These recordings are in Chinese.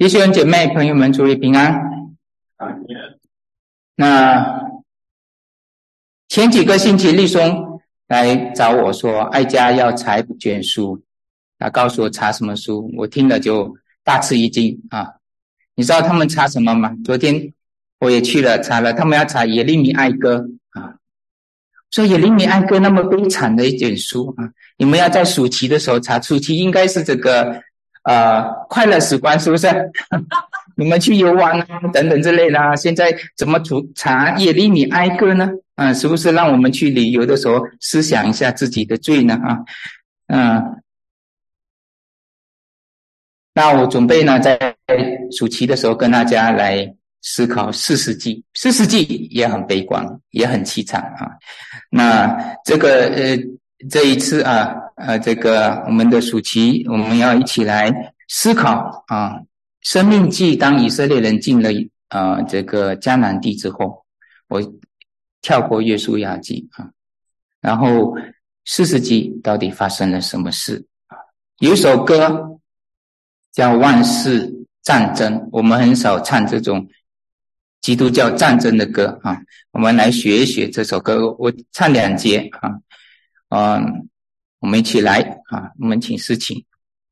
弟兄姐妹朋友们，主内平安。那前几个星期立松来找我说爱家要查一卷书，他告诉我查什么书，我听了就大吃一惊啊！你知道他们查什么吗？昨天我也去了查了，他们要查耶利米哀歌啊。说耶利米哀歌那么悲惨的一卷书啊，你们要在暑期的时候查，暑期应该是这个快乐时光，是不是？你们去游玩啊等等之类的啊，现在怎么查耶利米哀歌呢？是不是让我们去旅游的时候思想一下自己的罪呢？那我准备呢在暑期的时候跟大家来思考40纪，40纪也很悲观，也很凄惨啊。那这个这一次这个我们的暑期，我们要一起来思考啊，生命记当以色列人进了这个迦南地之后，我跳过约书亚记啊，然后40纪到底发生了什么事啊？有一首歌叫万世战争，我们很少唱这种基督教战争的歌啊，我们来学一学这首歌，我唱2节啊，我们一起来啊，我们请诗琴。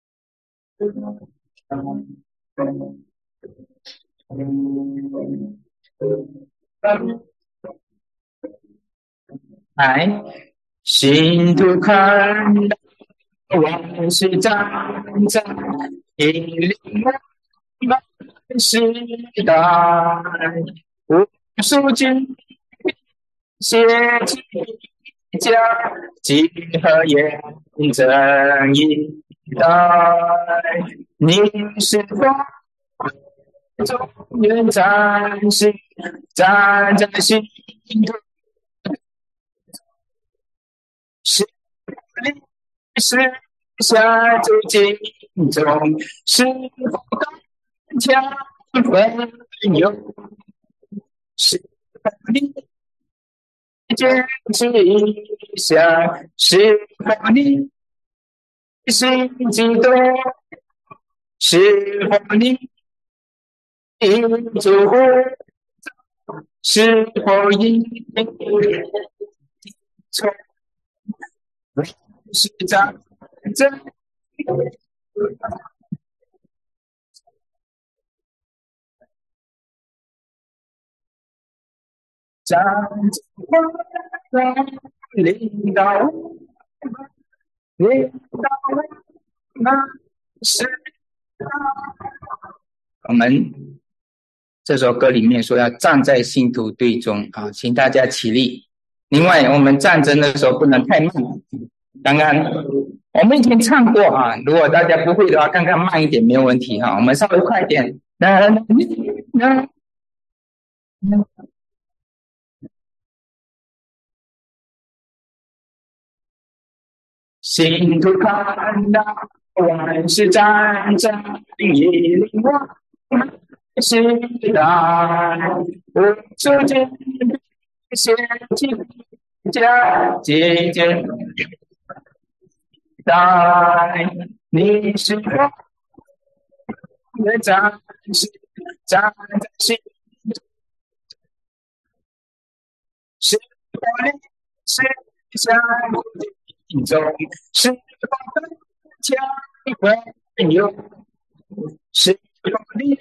来，信徒看到万世战争，引领我们时代，无数军血气家，几何眼正一代，你是否中原战士，站在心头，是历史下走进中，是否刚强奋勇，是否你坚持一下，是否你心激动，是否你主是否因从是战争战争领导那是我们这首歌里面说要站在信徒队中啊，请大家起立。另外我们战争的时候不能太慢，刚刚我们以前唱过啊，如果大家不会的话看看慢一点没有问题哈，我们稍微快一点。信徒看到万世战争引领我们时代，无数军血气家节节代，你是否也战士，站在心中，是否你是想中是否强奋勇，是否你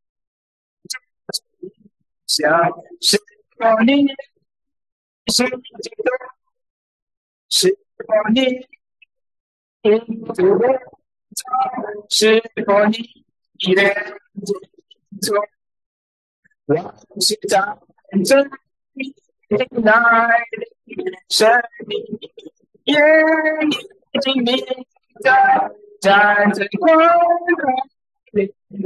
想，是否你心激动，是否你主动，是否你依然做万世战争引来生命也已经明在战争光领导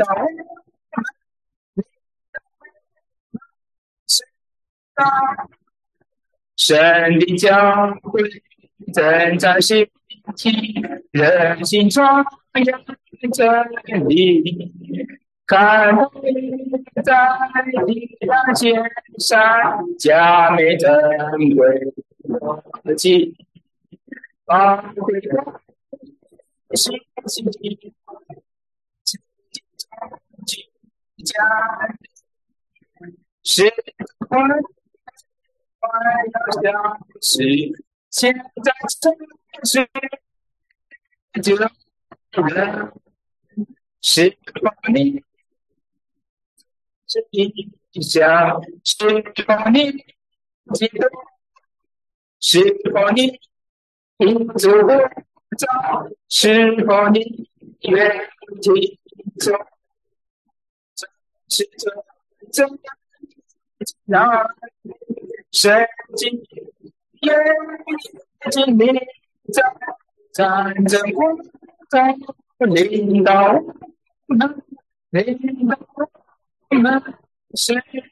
神的教会正在兴起，人心传扬真理，看在地大千山，佳美珍贵的记啊，心心家是快快要消失，现在城市就了，是否你是一下，是否你记得，是否你听着我找，是否你愿意走，是这样让神经愿意经历在战争过在领导我们，领导我们是。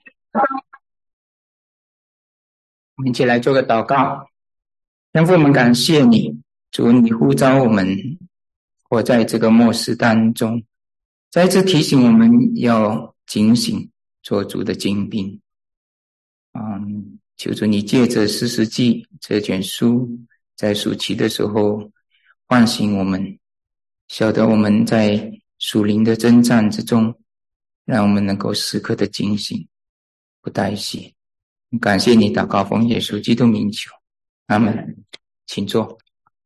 我们一起来做个祷告。天父，我们感谢你，主，你呼召我们活在这个末世当中，再次提醒我们要警醒，做主的精兵。求主你借着士师记这卷书，在暑期的时候唤醒我们，晓得我们在属灵的征战之中，让我们能够时刻的警醒，不怠懈。感谢你，祷告奉耶稣基督名求，阿们。请坐。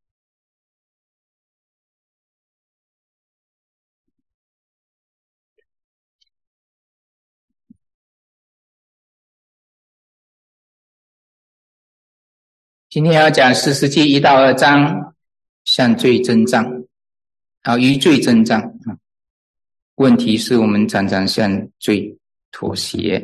今天要讲士师记1到2章，向罪征战，与罪征战。问题是我们常常向罪妥协。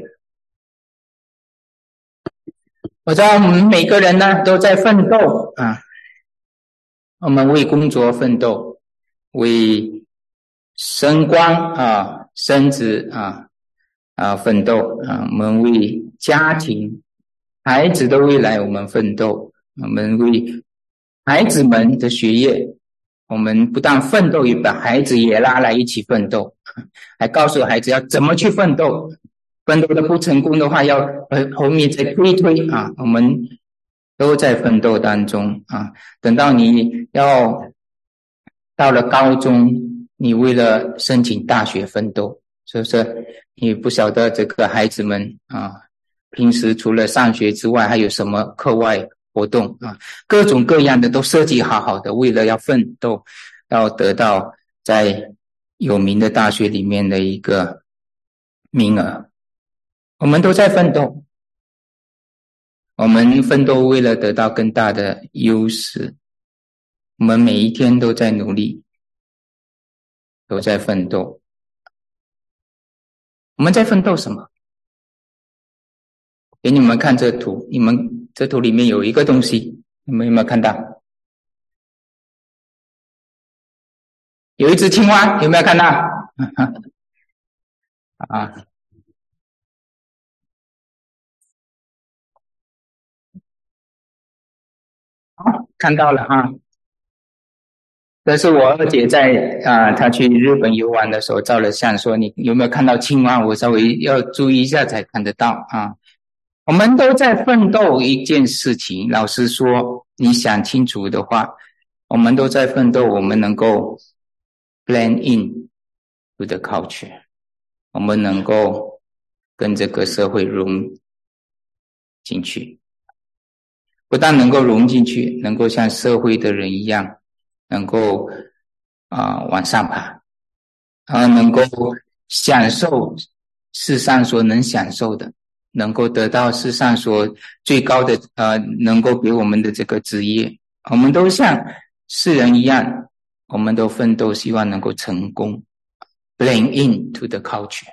我知道我们每个人呢都在奋斗我们为工作奋斗，为升官升职奋斗我们为家庭孩子的未来我们奋斗，我们为孩子们的学业，我们不但奋斗，也把孩子也拉来一起奋斗，还告诉孩子要怎么去奋斗，奋斗的不成功的话要后面再推我们都在奋斗当中等到你要到了高中，你为了申请大学奋斗，是不是？你不晓得这个孩子们平时除了上学之外还有什么课外活动各种各样的都设计好好的，为了要奋斗，要得到在有名的大学里面的一个名额。我们都在奋斗，我们奋斗为了得到更大的优势，我们每一天都在努力，都在奋斗。我们在奋斗什么？给你们看这图，你们这图里面有一个东西，你们有没有看到？有一只青蛙，有没有看到？看到了这是我二姐在她去日本游玩的时候照了相，说你有没有看到青蛙？我稍微要注意一下才看得到我们都在奋斗一件事情，老实说，你想清楚的话，我们都在奋斗，我们能够 blend in to the culture， 我们能够跟这个社会融进去，不但能够融进去，能够像社会的人一样，能够往上爬能够享受世上所能享受的，能够得到世上所最高的能够给我们的这个职业，我们都像世人一样，我们都奋斗希望能够成功 blend into the culture。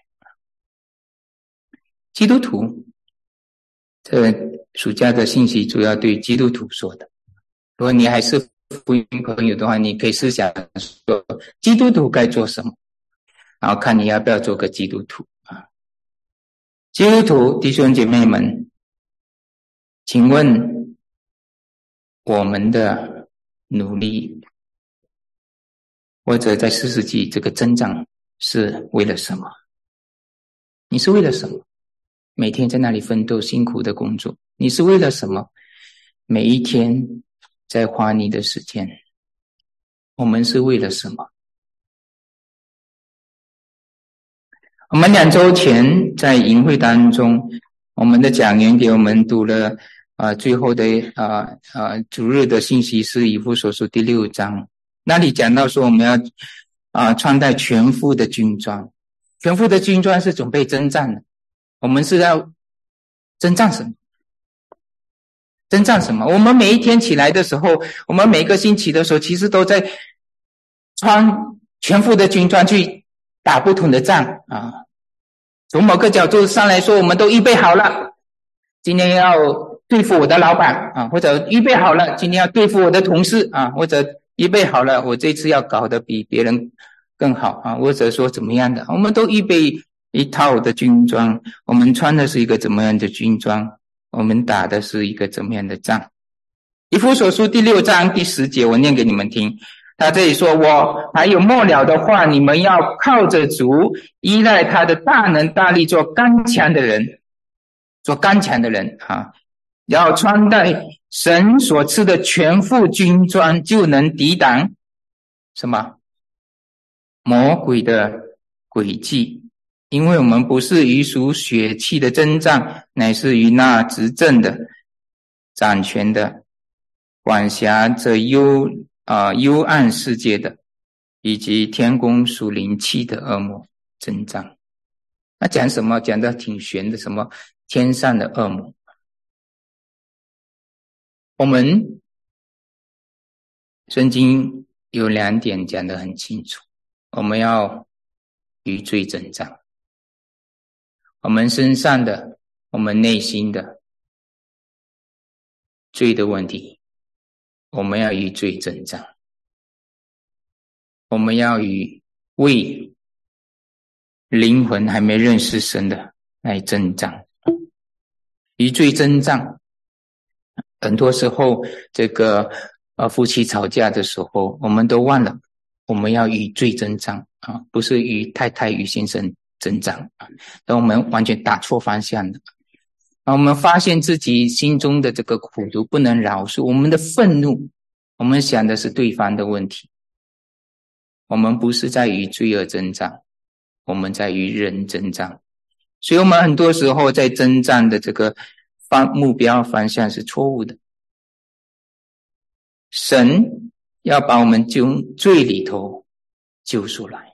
基督徒这暑假的信息主要对基督徒说的，如果你还是福音朋友的话，你可以思想说基督徒该做什么，然后看你要不要做个基督徒基督徒弟兄姐妹们，请问我们的努力或者在士师记这个增长是为了什么？你是为了什么？每天在那里奋斗辛苦的工作，你是为了什么？每一天在花你的时间，我们是为了什么？ 我们2周前在营会当中，我们的讲员给我们读了最后的主日的信息是以弗所书第6章，那里讲到说我们要穿戴全副的军装。全副的军装是准备征战的。我们是要征战什么？征战什么？我们每一天起来的时候，我们每个星期的时候，其实都在穿全副的军装去打不同的仗啊。从某个角度上来说，我们都预备好了，今天要对付我的老板啊，或者预备好了今天要对付我的同事啊，或者预备好了我这次要搞得比别人更好啊，或者说怎么样的，我们都预备一套的军装，我们穿的是一个怎么样的军装，我们打的是一个怎么样的仗。以弗所书第6章第10节，我念给你们听。他这里说，我还有末了的话，你们要靠着主，依赖他的大能大力，做刚强的人，做刚强的人啊，要穿戴神所赐的全副军装，就能抵挡什么？魔鬼的诡计。因为我们不是与属血气的征战，乃是与那执政的、掌权的、管辖着幽暗世界的，以及天宫属灵气的恶魔征战。那讲什么？讲得挺玄的，什么天上的恶魔。我们圣经有2点讲得很清楚，我们要与罪征战。我们身上的，我们内心的罪的问题，我们要与罪征战。我们要与为灵魂还没认识神的来征战。与罪征战，很多时候这个夫妻吵架的时候，我们都忘了我们要与罪征战啊，不是与太太与先生征战啊，但我们完全打错方向了。我们发现自己心中的这个苦毒不能饶恕，我们的愤怒，我们想的是对方的问题。我们不是在与罪恶征战，我们在与人征战。所以我们很多时候在征战的这个目标方向是错误的。神要把我们从罪里头救出来。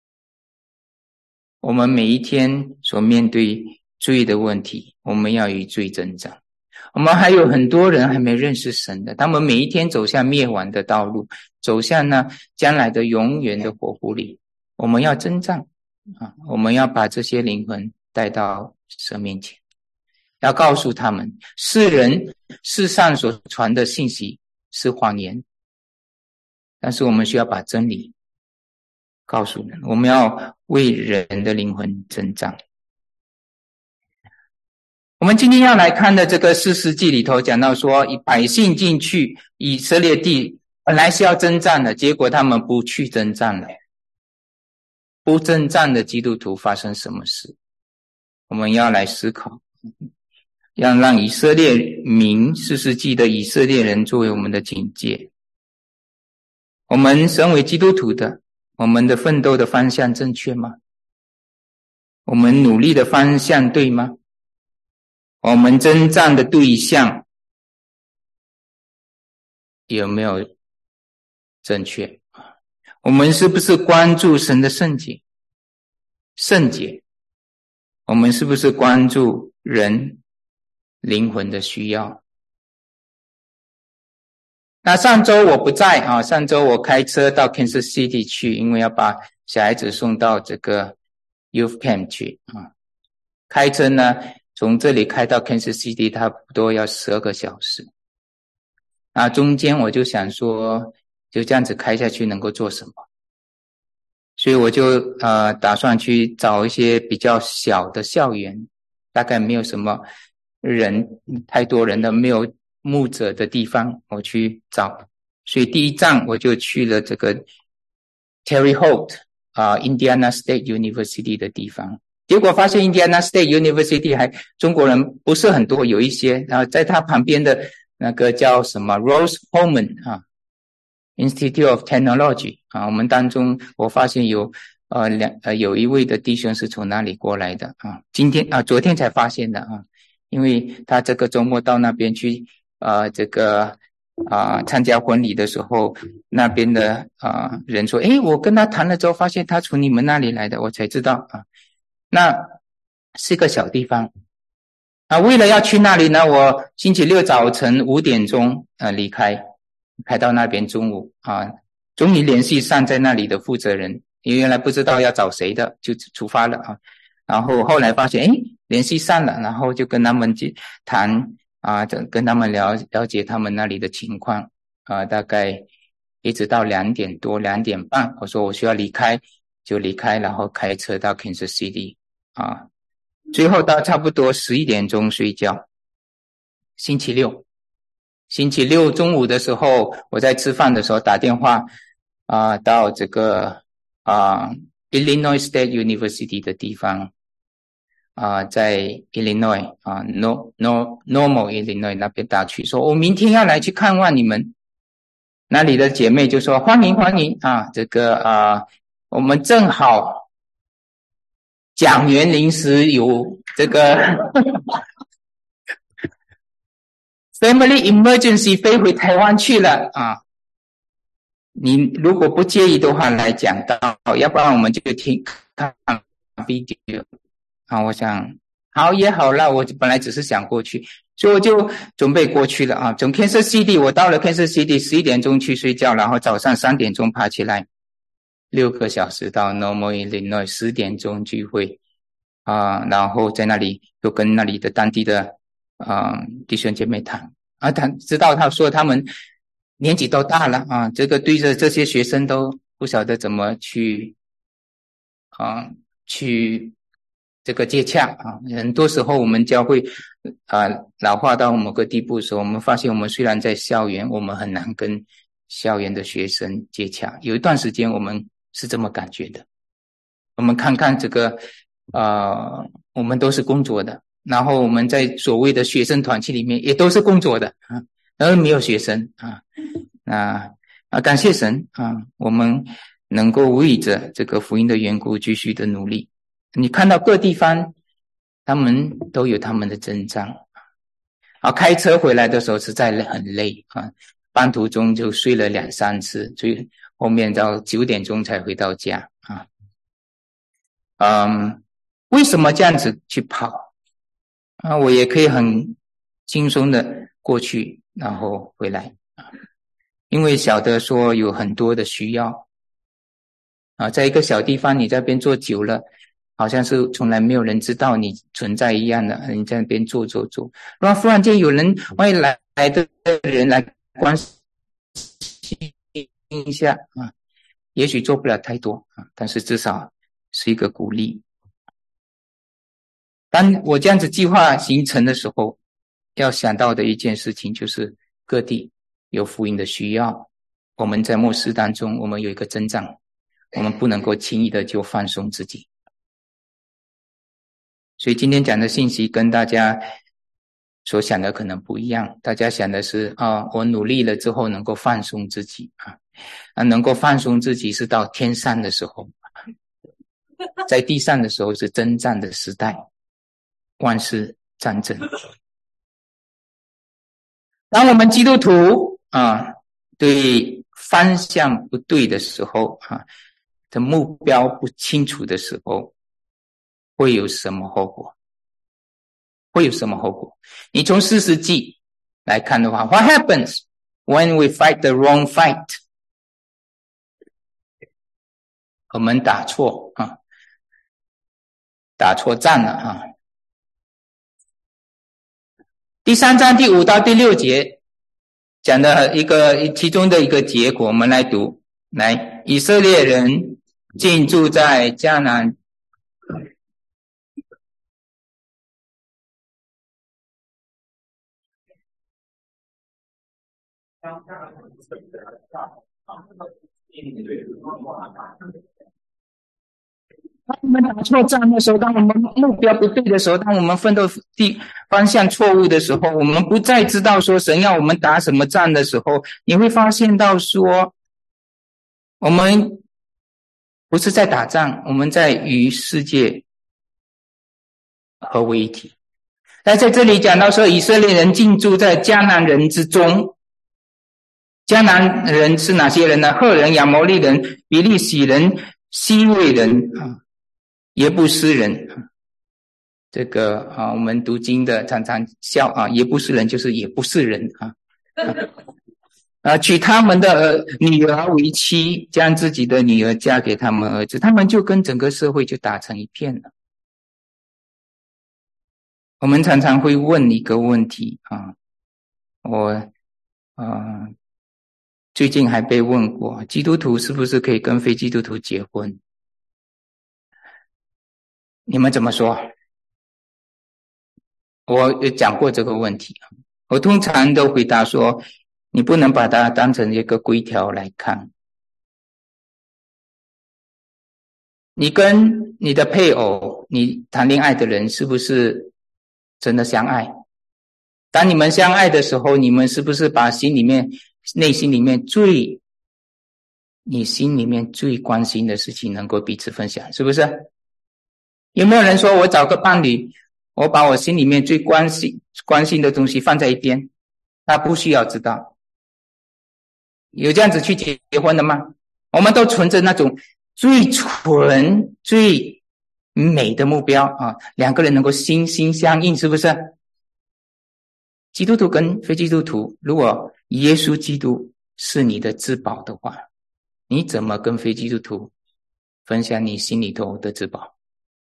我们每一天所面对罪的问题，我们要与罪征战。我们还有很多人还没认识神的，他们每一天走向灭亡的道路，走向将来的永远的火湖里。我们要征战啊！我们要把这些灵魂带到神面前，要告诉他们，世上所传的信息是谎言，但是我们需要把真理告诉人，我们要为人的灵魂征战。我们今天要来看的这个士师记里头讲到说，百姓进去以色列地，本来是要征战的，结果他们不去征战了。不征战的基督徒发生什么事？我们要来思考，要让以色列民士师记的以色列人作为我们的警戒。我们身为基督徒的，我们的奋斗的方向正确吗？我们努力的方向对吗？我们征战的对象有没有正确？我们是不是关注神的圣洁？我们是不是关注人灵魂的需要？那上周我不在啊，上周我开车到 Kansas City 去，因为要把小孩子送到这个 Youth Camp 去啊。开车呢，从这里开到 Kansas City 差不多要12个小时。那中间我就想说，就这样子开下去能够做什么？所以我就打算去找一些比较小的校园，大概没有什么人，太多人的，没有牧者的地方，我去找。所以第一站我就去了这个 Terre Haute Indiana State University 的地方。结果发现 Indiana State University 还中国人不是很多，有一些，然后在它旁边的那个叫什么 Rose-Hulman Institute of Technology 我们当中我发现有有一位的弟兄是从那里过来的啊，昨天才发现的啊，因为他这个周末到那边去参加婚礼的时候，那边的人说，诶，我跟他谈了之后发现他从你们那里来的，我才知道啊，那是个小地方啊。为了要去那里呢，我星期六早晨5点钟离开到那边中午啊，终于联系上在那里的负责人，因为原来不知道要找谁的，就出发了啊。然后后来发现，诶，联系上了，然后就跟他们谈啊，跟他们了解他们那里的情况啊，大概一直到2点多2点半，我说我需要离开，就离开，然后开车到 Kansas City 啊，最后到差不多11点钟睡觉。星期六中午的时候，我在吃饭的时候打电话到这个Illinois State University 的地方在 Illinois Normal Illinois 那边打去，说我明天要来去看望你们。那里的姐妹就说欢迎啊，这个我们正好讲员临时有这个Family emergency 飞回台湾去了啊！你如果不介意的话来讲到，要不然我们就看 video 啊。我想好也好了，我本来只是想过去，所以我就准备过去了啊。从 Kansas City 我到了 Kansas City 11点钟去睡觉，然后早上3点钟爬起来，6个小时到 Normal Illinois 10点钟聚会然后在那里就跟那里的当地的弟兄姐妹谈知道他说他们年纪都大了啊，这个对着这些学生都不晓得怎么去这个接洽啊。很多时候我们教会老化到某个地步的时候，我们发现我们虽然在校园，我们很难跟校园的学生接洽。有一段时间我们是这么感觉的。我们看看这个我们都是工作的，然后我们在所谓的学生团体里面也都是工作的然后没有学生感谢神我们能够为着这个福音的缘故继续的努力。你看到各地方他们都有他们的征兆开车回来的时候实在很累半途中就睡了2-3次，所以后面到9点钟才回到家为什么这样子去跑我也可以很轻松的过去然后回来因为晓得说有很多的需要在一个小地方你在那边做久了，好像是从来没有人知道你存在一样的，你在那边做然后忽然间有人外来的人来关心一下也许做不了太多但是至少是一个鼓励。当我这样子计划行程的时候，要想到的一件事情就是各地有福音的需要，我们在末世当中我们有一个征兆，我们不能够轻易的就放松自己。所以今天讲的信息跟大家所想的可能不一样，大家想的是我努力了之后能够放松自己能够放松自己是到天上的时候，在地上的时候是征战的时代，万事战争。当我们基督徒对方向不对的时候的目标不清楚的时候，会有什么后果？你从40纪来看的话 ，What happens when we fight the wrong fight？ 我们打错仗了第3章第5到第6节讲的其中的一个结果，我们来读。来，以色列人进驻在迦南。当我们打错仗的时候，当我们目标不对的时候，当我们奋斗方向错误的时候，我们不再知道说神要我们打什么仗的时候，你会发现到说我们不是在打仗，我们在与世界合为一体。那在这里讲到说，以色列人进驻在迦南人之中。迦南人是哪些人呢？赫人、亚摩利人、比利洗人、西魏人、耶布斯人。这个我们读经的常常笑耶布斯人就是也不是人娶他们的女儿为妻，将自己的女儿嫁给他们儿子，他们就跟整个社会就打成一片了。我们常常会问一个问题我最近还被问过，基督徒是不是可以跟非基督徒结婚？你们怎么说？我有讲过这个问题，我通常都回答说，你不能把它当成一个规条来看。你跟你的配偶，你谈恋爱的人是不是真的相爱？当你们相爱的时候，你们是不是把内心里面你心里面最关心的事情能够彼此分享，是不是？有没有人说我找个伴侣，我把我心里面最关心的东西放在一边，他不需要知道？有这样子去结婚的吗？我们都存着那种最纯最美的目标两个人能够心心相印，是不是？基督徒跟非基督徒，如果耶稣基督是你的至宝的话，你怎么跟非基督徒分享你心里头的至宝？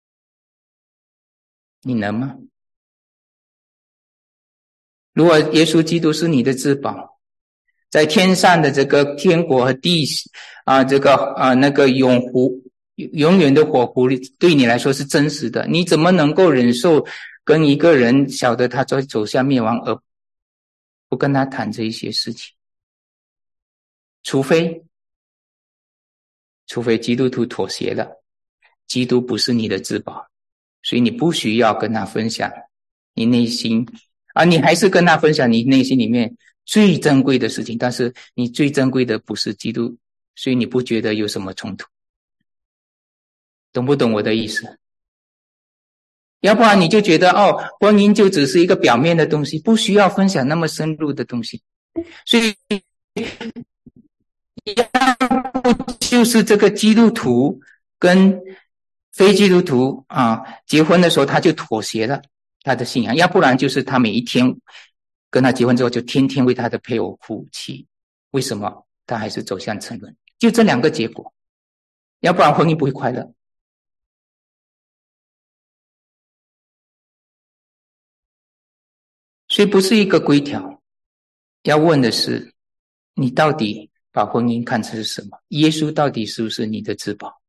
你能吗？如果耶稣基督是你的至宝，在天上的这个天国和地那个永远的火湖对你来说是真实的，你怎么能够忍受跟一个人晓得他在走向灭亡而不跟他谈这一些事情？除非基督徒妥协了，基督不是你的至宝，所以你不需要跟他分享你内心你还是跟他分享你内心里面最珍贵的事情，但是你最珍贵的不是基督，所以你不觉得有什么冲突。懂不懂我的意思？要不然你就觉得婚姻就只是一个表面的东西，不需要分享那么深入的东西。所以要不就是这个基督徒跟非基督徒结婚的时候他就妥协了他的信仰，要不然就是他每一天跟他结婚之后就天天为他的配偶哭泣。为什么？他还是走向沉沦。就这两个结果，要不然婚姻不会快乐。所以不是一个规条，要问的是你到底把婚姻看成是什么？耶稣到底是不是你的至宝？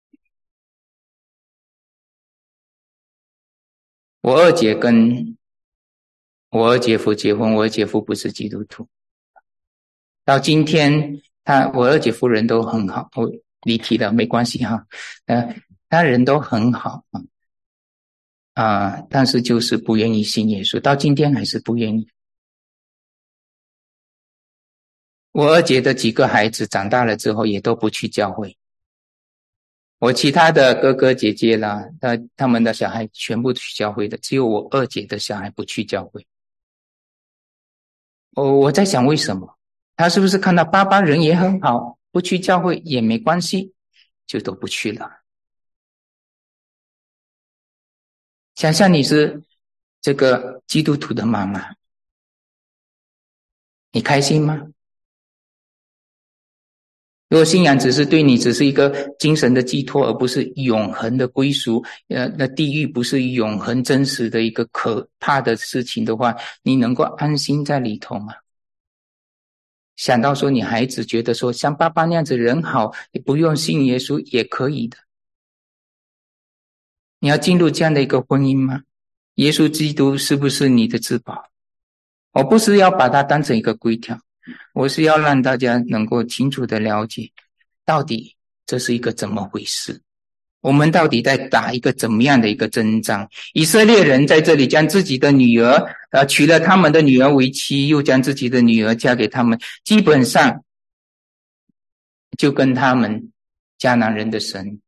我二姐跟我二姐夫结婚，我二姐夫不是基督徒，到今天我二姐夫人都很好，我离题了没关系他人都很好但是就是不愿意信耶稣，到今天还是不愿意。我二姐的几个孩子长大了之后也都不去教会，我其他的哥哥姐姐啦，他们的小孩全部去教会的，只有我二姐的小孩不去教会。我在想为什么？他是不是看到爸爸人也很好，不去教会也没关系，就都不去了？想象你是这个基督徒的妈妈，你开心吗？如果信仰只是对你只是一个精神的寄托，而不是永恒的归属，那地狱不是永恒真实的一个可怕的事情的话，你能够安心在里头吗？想到说你孩子觉得说像爸爸那样子人好，你不用信耶稣也可以的，你要进入这样的一个婚姻吗？耶稣基督是不是你的至宝？我不是要把它当成一个规条，我是要让大家能够清楚的了解到底这是一个怎么回事，我们到底在打一个怎么样的一个征战。以色列人在这里将自己的女儿娶了他们的女儿为妻，又将自己的女儿嫁给他们，基本上就跟他们迦南人的神，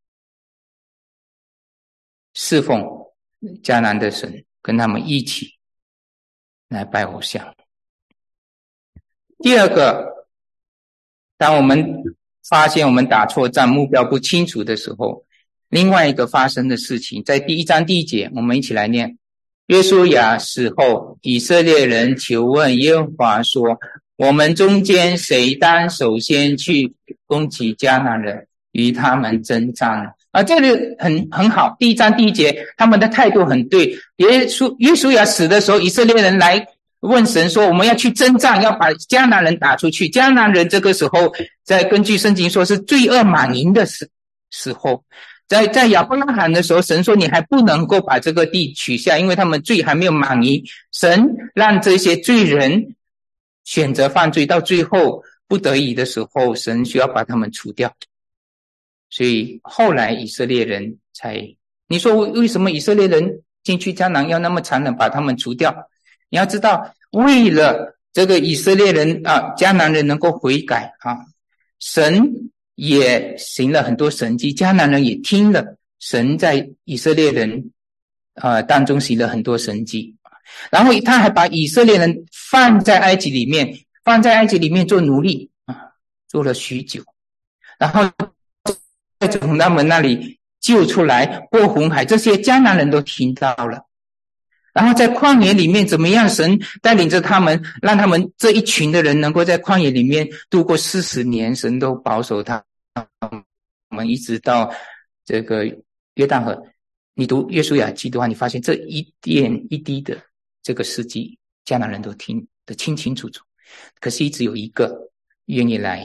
侍奉迦南的神，跟他们一起来拜偶像。第二个，当我们发现我们打错仗，目标不清楚的时候，另外一个发生的事情，在第1章第1节，我们一起来念。约书亚死后，以色列人求问耶和华说，我们中间谁当首先去攻击迦南人，与他们征战？这里很好。第1章第1节，他们的态度很对。约书亚死的时候，以色列人来问神说，我们要去征战，要把迦南人打出去。迦南人这个时候，在根据圣经说是罪恶满盈的时候。在亚伯拉罕的时候，神说你还不能够把这个地取下，因为他们罪还没有满盈。神让这些罪人选择犯罪，到最后不得已的时候，神需要把他们除掉。所以后来以色列人你说为什么以色列人进去迦南要那么残忍把他们除掉？你要知道，为了这个以色列人迦南人能够悔改神也行了很多神迹，迦南人也听了神在以色列人当中行了很多神迹。然后他还把以色列人放在埃及里面做奴隶做了许久，然后再从他们那里救出来，过红海，这些迦南人都听到了。然后在旷野里面怎么样，神带领着他们，让他们这一群的人能够在旷野里面度过40年，神都保守他们一直到这个约旦河。你读约书亚记的话，你发现这一点一滴的这个事迹，迦南人都听得清清楚楚。可是一直有一个愿意来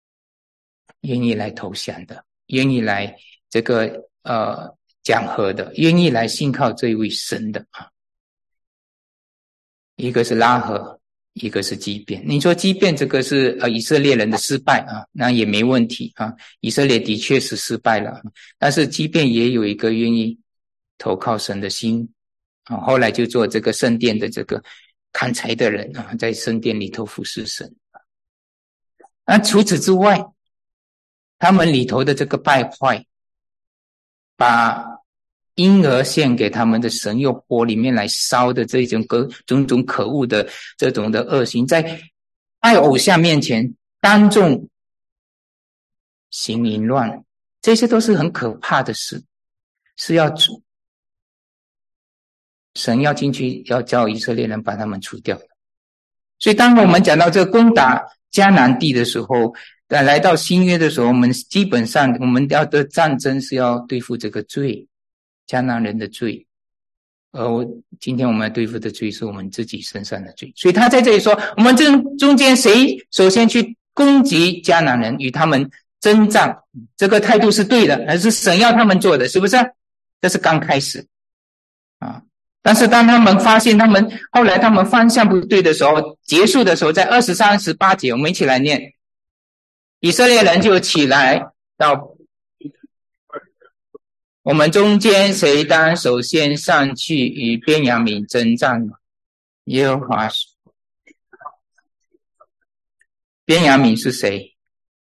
投降的，愿意来这个讲和的，愿意来信靠这一位神的一个是拉合，一个是基遍。你说基遍这个是以色列人的失败那也没问题以色列的确是失败了，但是基遍也有一个愿意投靠神的心后来就做这个圣殿的这个砍柴的人在圣殿里头服侍神。除此之外，他们里头的这个败坏，把婴儿献给他们的神用火里面来烧的这种种可恶的这种的恶行，在拜偶像面前当众行淫乱，这些都是很可怕的事，是要神要进去要叫以色列人把他们除掉。所以当我们讲到这个攻打迦南地的时候，来到新约的时候，我们基本上我们要的战争是要对付这个罪，迦南人的罪，而今天我们要对付的罪是我们自己身上的罪。所以他在这里说，我们中间谁首先去攻击迦南人，与他们征战，这个态度是对的，而是神要他们做的，是不是？这是刚开始但是当他们发现后来他们方向不对的时候，结束的时候，在23、18节，我们一起来念。以色列人就起来到我们中间谁当首先上去与便雅悯征战？耶和华说。便雅悯是谁？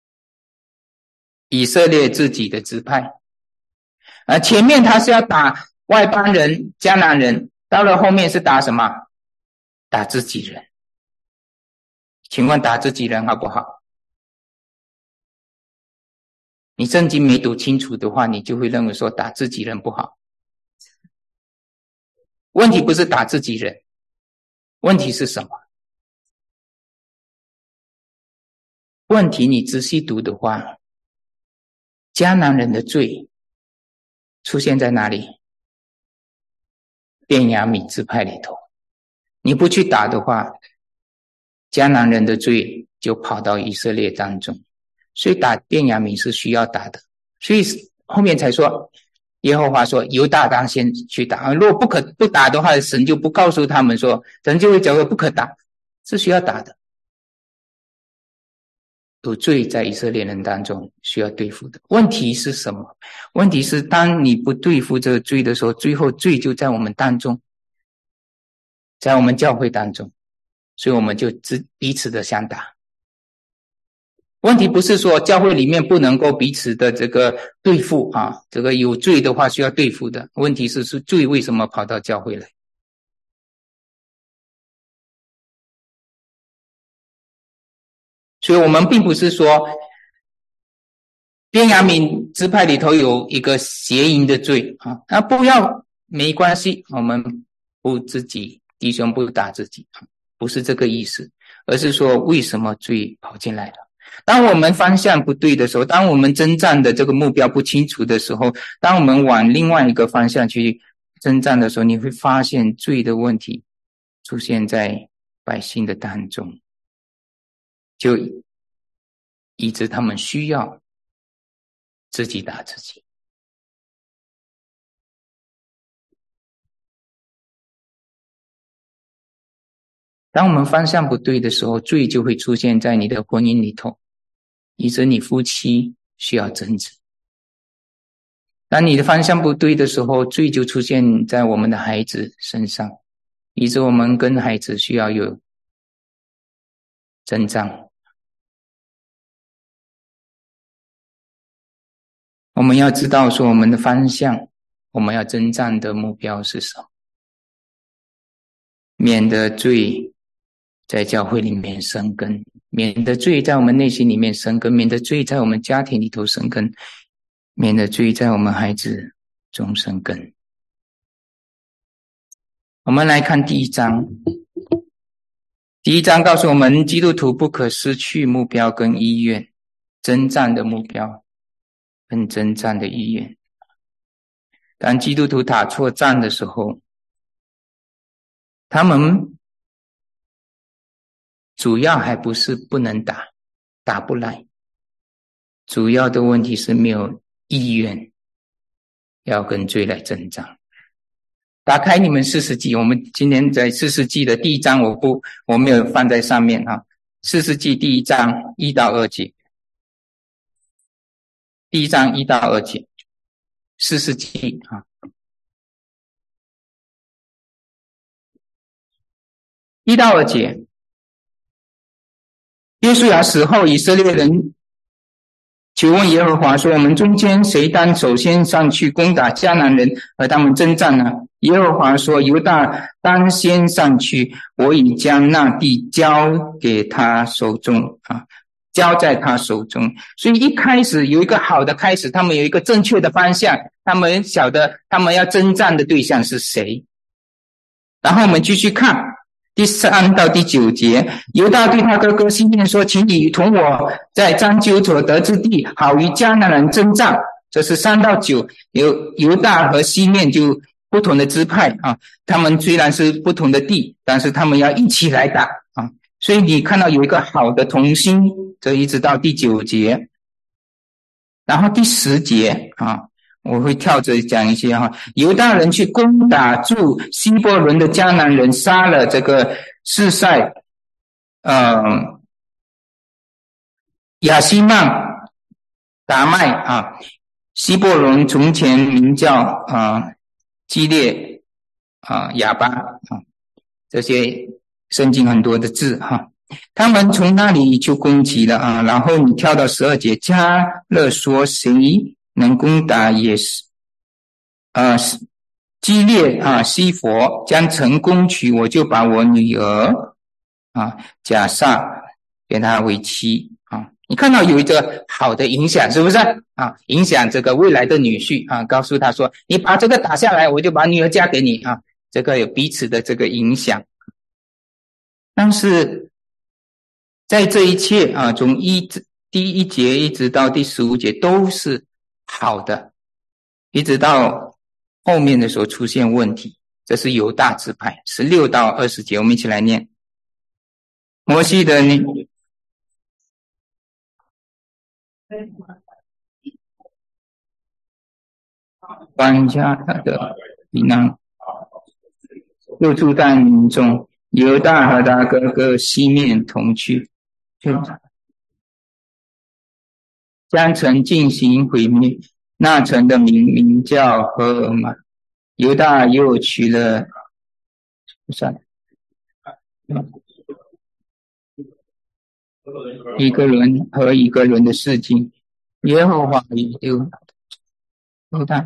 以色列自己的支派前面他是要打外邦人迦南人，到了后面是打什么？打自己人。请问打自己人好不好？你圣经没读清楚的话，你就会认为说打自己人不好。问题不是打自己人，问题是什么？问题你仔细读的话，迦南人的罪出现在哪里？便雅悯支派里头。你不去打的话，迦南人的罪就跑到以色列当中，所以打便雅悯是需要打的。所以后面才说，耶和华说犹大当先去打，如果不打的话，神就不告诉他们说，神就会讲说不可打，是需要打的。有罪在以色列人当中需要对付的。问题是什么？问题是当你不对付这个罪的时候，最后罪就在我们当中，在我们教会当中，所以我们就彼此的相打。 问题不是说教会里面不能够彼此的这个对付啊，这个有罪的话需要对付的。问题是罪为什么跑到教会来？所以我们并不是说便雅悯支派里头有一个邪淫的罪啊，那不要没关系，我们不自己弟兄不打自己，不是这个意思，而是说为什么罪跑进来了？当我们方向不对的时候，当我们征战的这个目标不清楚的时候，当我们往另外一个方向去征战的时候，你会发现罪的问题出现在百姓的当中，就以致他们需要自己打自己。当我们方向不对的时候，罪就会出现在你的婚姻里头，以致你夫妻需要争执。当你的方向不对的时候，罪就出现在我们的孩子身上，以致我们跟孩子需要有征战。我们要知道说我们的方向，我们要征战的目标是什么，免得罪在教会里面生根，免得罪在我们内心里面生根，免得罪在我们家庭里头生根，免得罪在我们孩子中生根。我们来看第一章。第一章告诉我们，基督徒不可失去目标跟意愿，征战的目标跟征战的意愿。当基督徒打错仗的时候，他们主要还不是不能打，打不来，主要的问题是没有意愿要跟罪来征战。打开你们士师记，我们今天在士师记的第一章，我没有放在上面啊。士师记第一章1到2节，第一章1到2节，士师记啊。1到2节，约书亚死后，以色列人求问耶和华说：“我们中间谁当首先上去攻打迦南人和他们征战呢？”耶和华说：“犹大当先上去，我已将那地交给他手中啊，交在他手中。”所以一开始有一个好的开始，他们有一个正确的方向，他们晓得他们要征战的对象是谁。然后我们继续看第3到第9节，犹大对他哥哥西面说：“请你同我在章丘所得之地，好与迦南人征战。”这是3到9，犹大和西面就不同的支派啊，他们虽然是不同的地，但是他们要一起来打啊。所以你看到有一个好的同心，这一直到第9节，然后第10节啊。我会跳着讲一些哈，犹大人去攻打住希伯伦的迦南人，杀了这个示塞，亚希曼、达麦啊。希伯伦从前名叫基列亚巴啊，这些圣经很多的字哈。他们从那里就攻击了啊，然后你跳到12节，迦勒说：“谁能攻打也是基列西佛将城攻取，我就把我女儿贾萨给他为妻啊。”你看到有一个好的影响，是不是啊？影响这个未来的女婿啊，告诉他说：“你把这个打下来，我就把女儿嫁给你啊。”这个有彼此的这个影响。但是在这一切啊，从第1节一直到第15节都是好的，一直到后面的时候出现问题。这是犹大支派16到20节，我们一起来念。摩西的管辖他的避难，又住在民中，犹大和他哥哥西面同去，将城进行毁灭。那城的名叫何尔玛。犹大又娶了一个轮和一个轮的世境，耶和华与犹大。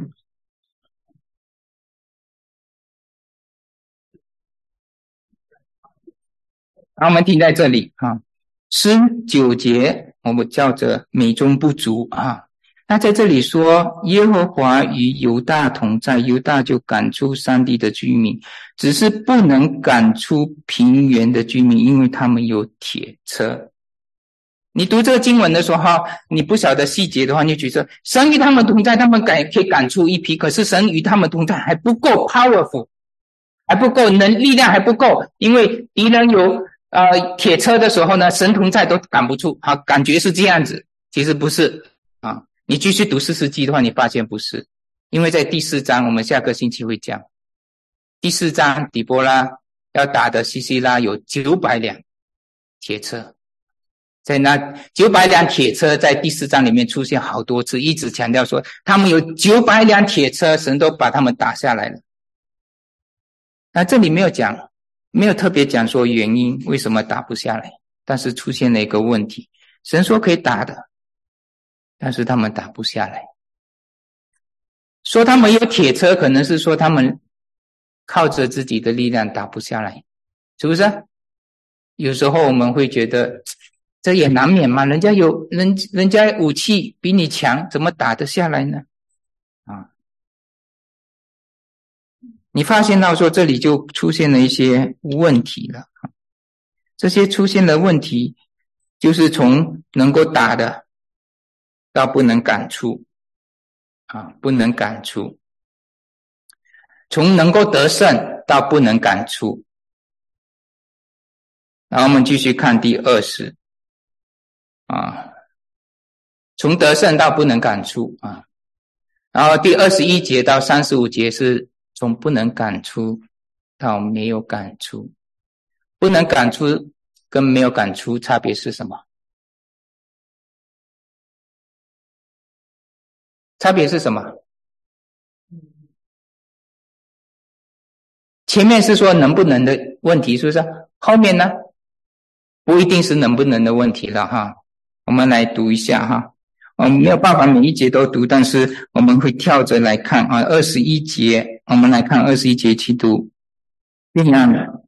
好，我们停在这里啊。19节我们叫做美中不足啊。那在这里说耶和华与犹大同在，犹大就赶出山地的居民，只是不能赶出平原的居民，因为他们有铁车。你读这个经文的时候，你不晓得细节的话，你就觉得神与他们同在，他们可以赶出一批，可是神与他们同在还不够 powerful， 还不够，力量还不够，因为敌人有铁车的时候呢，神同在都赶不出，好，感觉是这样子，其实不是啊。你继续读士师记的话，你发现不是，因为在第4章，我们下个星期会讲，第4章底波拉要打的西西拉有900辆铁车，在那900辆铁车在第4章里面出现好多次，一直强调说他们有900辆铁车，神都把他们打下来了。那这里没有讲，没有特别讲说原因为什么打不下来，但是出现了一个问题，神说可以打的，但是他们打不下来。说他们有铁车，可能是说他们靠着自己的力量打不下来，是不是？有时候我们会觉得这也难免嘛，人家有人家武器比你强，怎么打得下来呢？啊，你发现到说这里就出现了一些问题了，这些出现的问题就是从能够打的到不能赶出啊，不能赶出，从能够得胜到不能赶出。然后我们继续看第20啊，从得胜到不能赶出啊。然后第21节到35节是从不能赶出到没有赶出。不能赶出跟没有赶出差别是什么？差别是什么？前面是说能不能的问题，是不是？后面呢？不一定是能不能的问题了哈。我们来读一下哈。我们没有办法每一节都读，但是我们会跳着来看啊。21节，我们来看21节去读。这样的。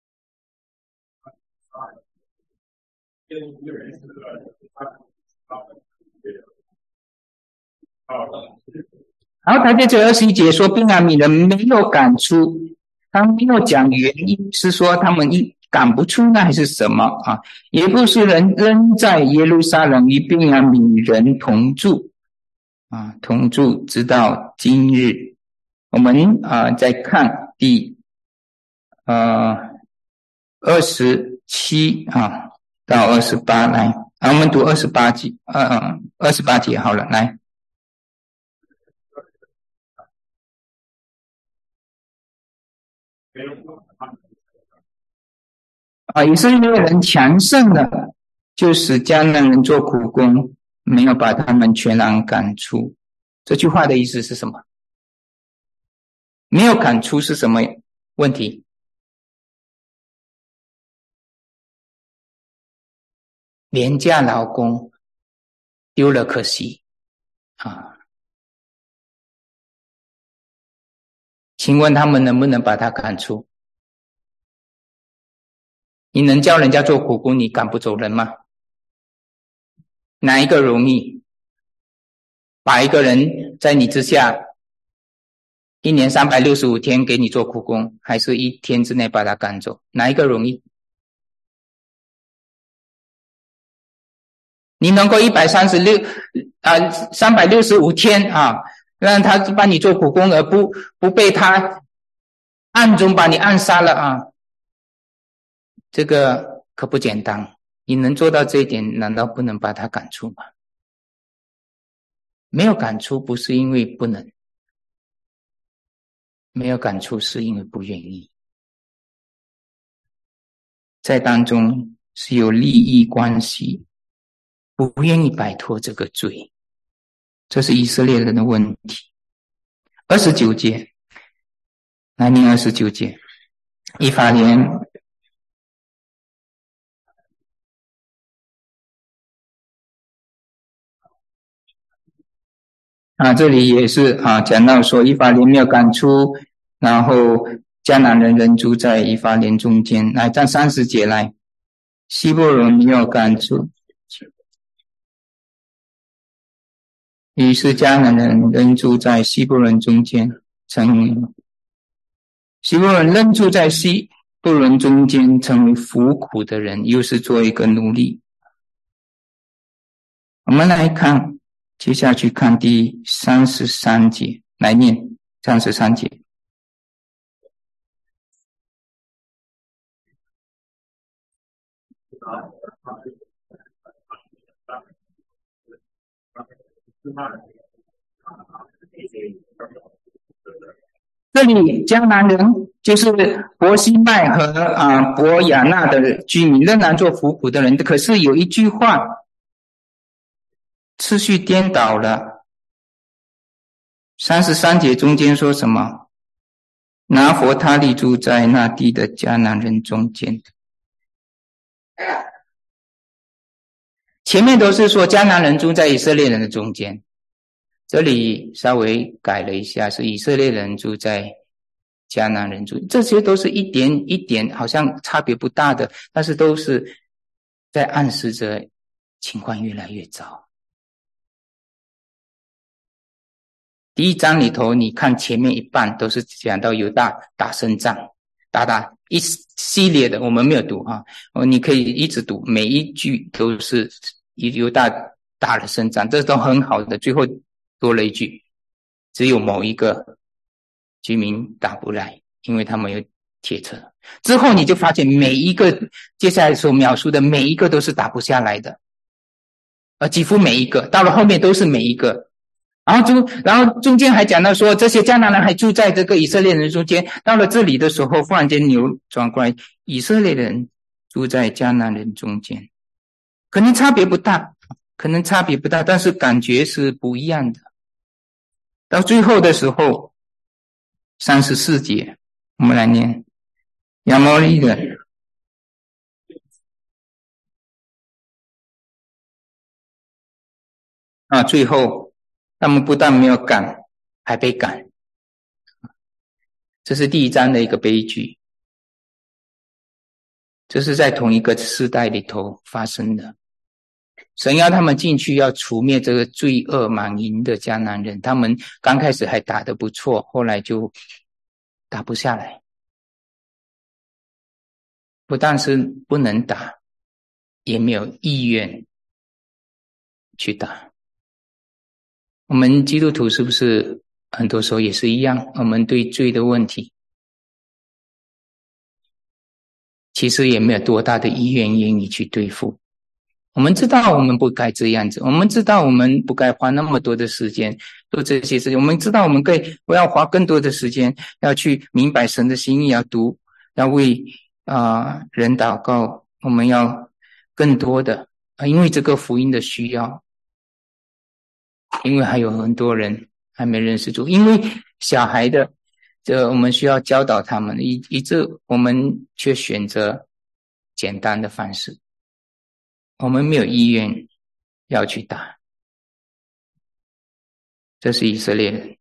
然后他在这21节说，便雅悯人没有赶出，他没有讲原因，是说他们赶不出呢，还是什么啊？也不是人仍在耶路撒冷与便雅悯人同住啊，同住直到今日。我们再看第27到28来，我们读28节，28节好了，来。以色列人强盛的，就使迦南人做苦工，没有把他们全然赶出。这句话的意思是什么？没有赶出是什么问题？廉价劳工丢了可惜啊！请问他们能不能把他赶出？你能叫人家做苦工，你赶不走人吗？哪一个容易？把一个人在你之下1年365天给你做苦工，还是1天之内把他赶走？哪一个容易？你能够365天让他帮你做苦工，而不被他暗中把你暗杀了啊！这个可不简单。你能做到这一点，难道不能把他赶出吗？没有赶出不是因为不能，没有赶出是因为不愿意，在当中是有利益关系，不愿意摆脱这个罪，这是以色列人的问题。29节，来念29节。以法莲这里也是讲到说以法莲没有赶出，然后迦南人仍住在以法莲中间。来，在30节来，希伯伦没有赶出，于是迦南人仍住在希伯伦中间，希伯伦仍住在希伯伦中间，成为服苦的人，又是做一个奴隶。我们来看，接下去看第33节，来念33节。这里迦南人就是伯西麦和伯亚纳的居民，仍然做服苦的人。可是有一句话次序颠倒了。33节中间说什么？拿弗他利住在那地的迦南人中间。前面都是说迦南人住在以色列人的中间，这里稍微改了一下，是以色列人住在迦南人住，这些都是一点一点好像差别不大的，但是都是在暗示着情况越来越糟。第1章里头，你看前面一半都是讲到犹大打胜仗，打一系列的，我们没有读你可以一直读，每一句都是犹大打了胜仗，这都很好的。最后多了一句，只有某一个居民打不来，因为他们有铁车。之后你就发现每一个接下来所描述的每一个都是打不下来的，几乎每一个，到了后面都是每一个。然后中间还讲到说，这些迦南人还住在这个以色列人中间。到了这里的时候，忽然间扭转过来，以色列人住在迦南人中间，可能差别不大，但是感觉是不一样的。到最后的时候，34节，我们来念亚摩利人。最后他们不但没有赶，还被赶。这是第1章的一个悲剧，这是在同一个世代里头发生的。神要他们进去，要除灭这个罪恶满盈的迦南人。他们刚开始还打得不错，后来就打不下来。不但是不能打，也没有意愿去打。我们基督徒是不是很多时候也是一样？我们对罪的问题其实也没有多大的意愿愿意去对付。我们知道我们不该这样子，我们知道我们不该花那么多的时间做这些事情，我们知道我们不要花更多的时间要去明白神的心意，要读，要为人祷告，我们要更多的因为这个福音的需要，因为还有很多人还没认识主，因为小孩的我们需要教导他们，以致我们却选择简单的方式，我们没有意愿要去打。这是以色列人。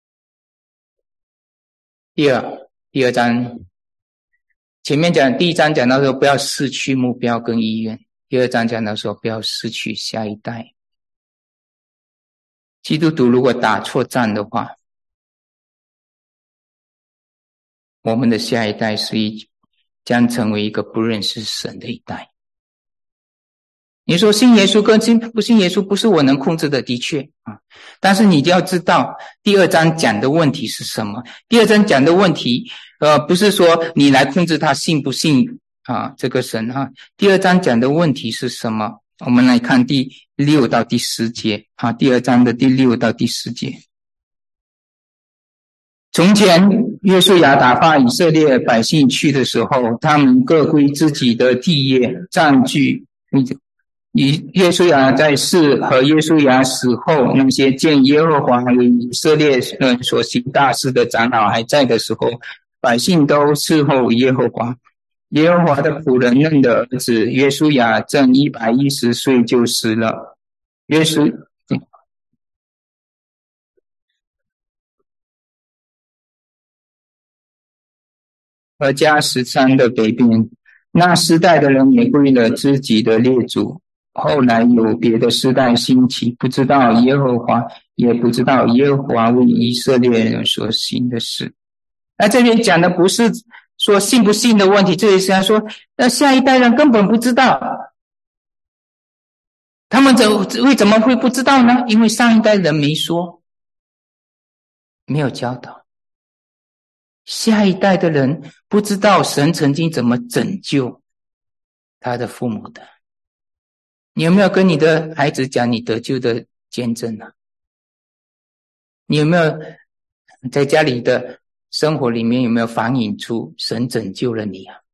第二章前面讲，第1章讲到说不要失去目标跟意愿，第2章讲到说不要失去下一代。基督徒如果打错仗的话，我们的下一代将成为一个不认识神的一代。你说信耶稣跟不信耶稣不是我能控制的，的确但是你就要知道第2章讲的问题是什么。第2章讲的问题不是说你来控制他信不信这个神第2章讲的问题是什么？我们来看第6到第10节第2章的第6到第10节。从前约书亚打发以色列百姓去的时候，他们各归自己的地业，占据约书亚在世和约书亚死后，那些见耶和华为以色列人所行大事的长老还在的时候，百姓都伺候耶和华。耶和华的仆人嫩的儿子约书亚正110岁就死了。 和加十三的北边。那世代的人也归了自己的列祖，后来有别的世代兴起，不知道耶和华，也不知道耶和华为以色列人所行的事。那这边讲的不是说信不信的问题，这里是说那下一代人根本不知道，他们怎么会不知道呢？因为上一代人没说，没有教导。下一代的人不知道神曾经怎么拯救他的父母的。你有没有跟你的孩子讲你得救的见证呢？你有没有在家里的生活里面有没有反映出神拯救了你啊？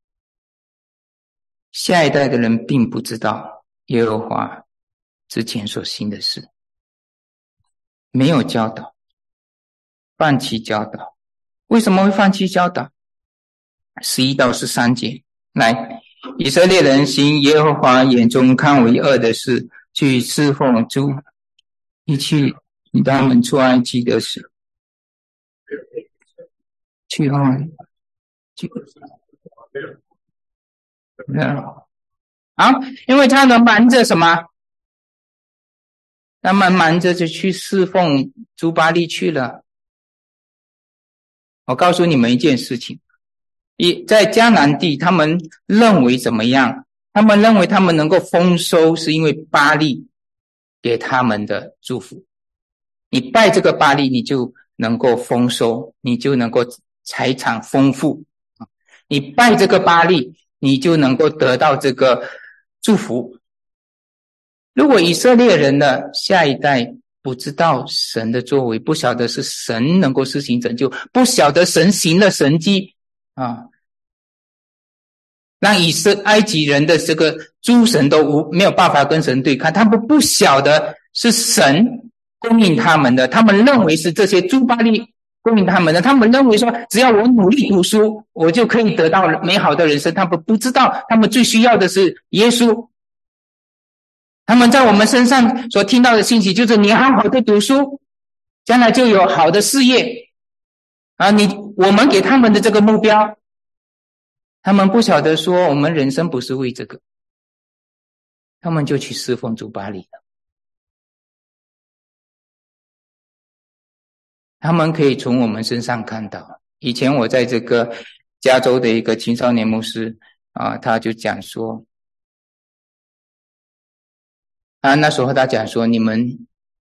下一代的人并不知道耶和华之前所行的事，没有教导，放弃教导。为什么会放弃教导？11到13节，来，以色列人行耶和华眼中看为恶的事，去侍奉主，一去与他们出埃及的事，去后因为他们瞒着什么？他们瞒着就去侍奉朱巴利去了。我告诉你们一件事情，在迦南地他们认为怎么样？他们认为他们能够丰收是因为巴利给他们的祝福。你拜这个巴利你就能够丰收，你就能够财产丰富。你拜这个巴利你就能够得到这个祝福。如果以色列人的下一代不知道神的作为，不晓得是神能够施行拯救，不晓得神行了神迹让埃及人的这个诸神都没有办法跟神对抗，他们不晓得是神供应他们的，他们认为是这些诸巴利供应他们的，他们认为说只要我努力读书我就可以得到美好的人生，他们不知道他们最需要的是耶稣。他们在我们身上所听到的信息就是你好好的读书，将来就有好的事业我们给他们的这个目标，他们不晓得说我们人生不是为这个，他们就去侍奉主巴利了。他们可以从我们身上看到，以前我在这个加州的一个青少年牧师他就讲说那时候他讲说，你们